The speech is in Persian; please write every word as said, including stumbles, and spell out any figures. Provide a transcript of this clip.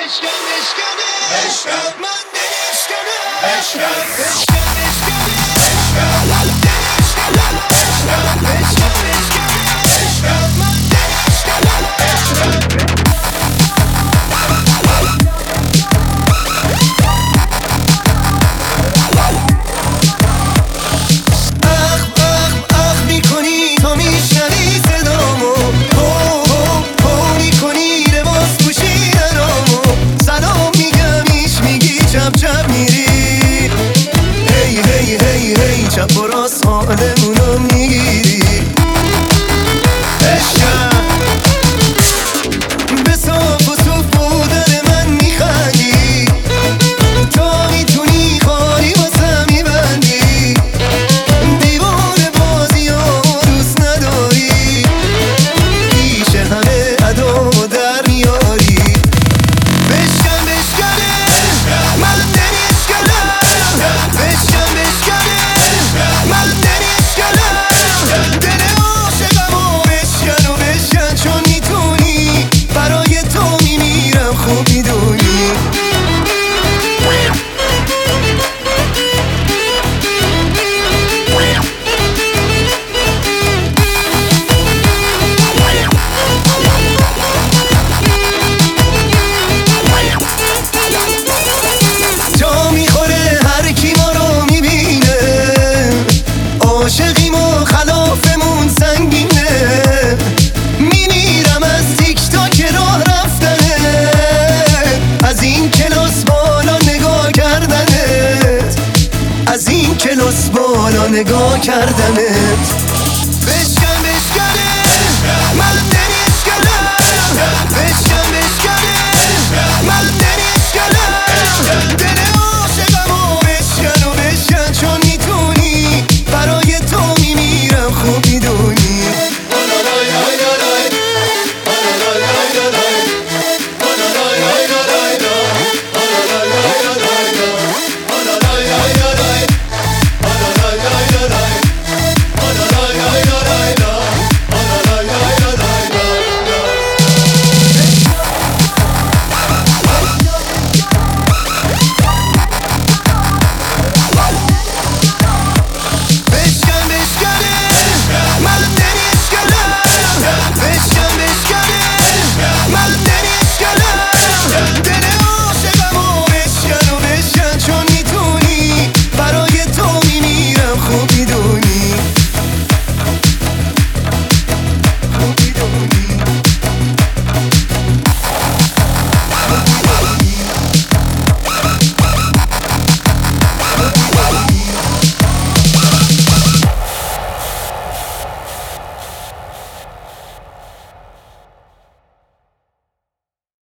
چپ و راست حالمونو میگیری عشقم به صاف و صوف بودن من میخندی تا میتونی خالی واسه میبندی دیوار بازی ها دوست نداری پیش همه ادا در میاری بشکن بشکنه من نمیشکنم بشکن بشکنه من نمیشکنم دل عاشقم و بشکن و بشکن چون میتونی برای تو میمیرم خوب میدونی جا میخوره هر کی ما رو میبینه عاشقیم و خلافمون سنگینه میمیرم از تیک تاک راه رفتنه از این کلاس بالا نگاه کردنت از این کلاس بالا نگاه کردنت